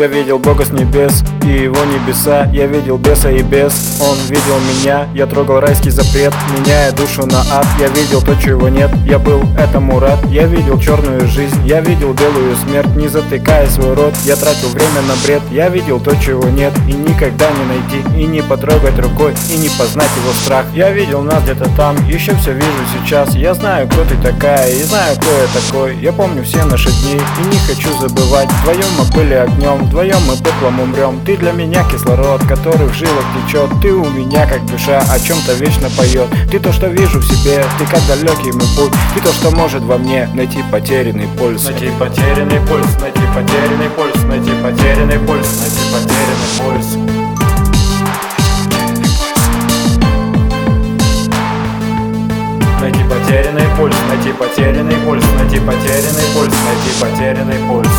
Я видел Бога с небес и его небеса. Я видел беса и бес, он видел меня. Я трогал райский запрет, меняя душу на ад. Я видел то, чего нет, я был этому рад. Я видел черную жизнь, я видел белую смерть. Не затыкая свой рот, я тратил время на бред. Я видел то, чего нет, и никогда не найти, и не потрогать рукой, и не познать его страх. Я видел нас где-то там, еще все вижу сейчас. Я знаю, кто ты такая, и знаю, кто я такой. Я помню все наши дни, и не хочу забывать. Вдвоем мы были огнем, вдвоем мы пеплом умрем. Ты для меня кислород, который в жилах течет. Ты у меня как душа, о чем-то вечно поет. Ты то, что вижу в себе, ты как далекий мой путь. Ты то, что может во мне найти потерянный пульс. Найти потерянный пульс, найти потерянный пульс, найти потерянный пульс, найти потерянный пульс. Найти потерянный пульс, найти потерянный пульс, найти потерянный пульс, найти потерянный пульс.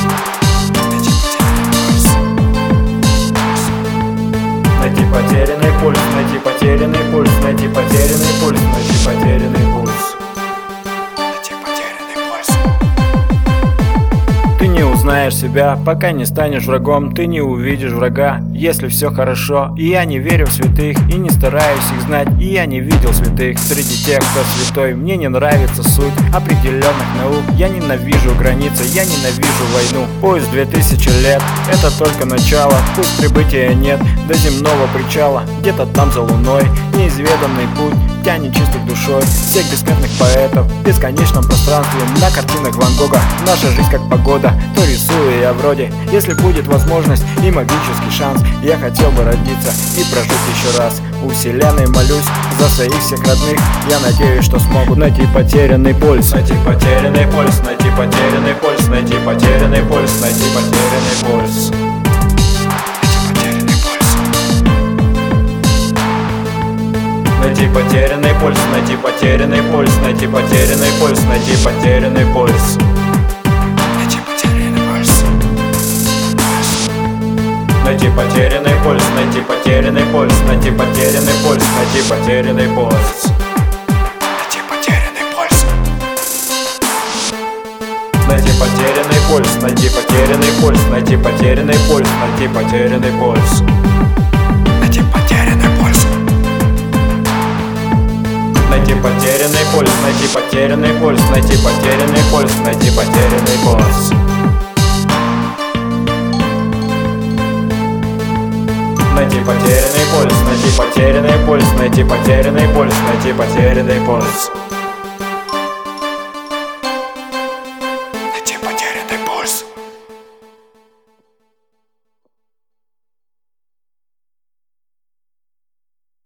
Найти потерянный пульс, найти потерянный пульс, найти потерянный пульс, найти потерянный пульс. Ты не узнаешь себя, пока не станешь врагом. Ты не увидишь врага, если все хорошо. И я не верю в святых, и не стараюсь их знать. И я не видел святых среди тех, кто святой. Мне не нравится суть определенных наук. Я ненавижу границы, я ненавижу войну. Пусть 2000 лет, это только начало. Пусть прибытия нет до земного причала. Где-то там за луной неизведанный путь тянет чистой душой всех бессмертных поэтов в бесконечном пространстве. На картинах Ван Гога наша жизнь как погода. То рисую я вроде, если будет возможность и магический шанс, я хотел бы родиться и прожить еще раз. У вселенной молюсь за своих всех родных. Я надеюсь, что смогут найти потерянный пульс. Найти потерянный пульс, найти потерянный пульс, найти потерянный пульс, найти потерянный пульс. Найти потерянный пульс, найти потерянный пульс, найти потерянный пульс, найти потерянный пульс. Найти потерянный пульс, найти потерянный пульс, найти потерянный пульс, найти потерянный пульс. Найти потерянный пульс, найти потерянный пульс, найти потерянный пульс, найти потерянный пульс. Найти потерянный пульс. Найти потерянный пульс, найти потерянный пульс, найти потерянный пульс, найти потерянный пульс. Найти потерянный пульс, найти потерянный пульс, найти потерянный пульс, найти потерянный пульс.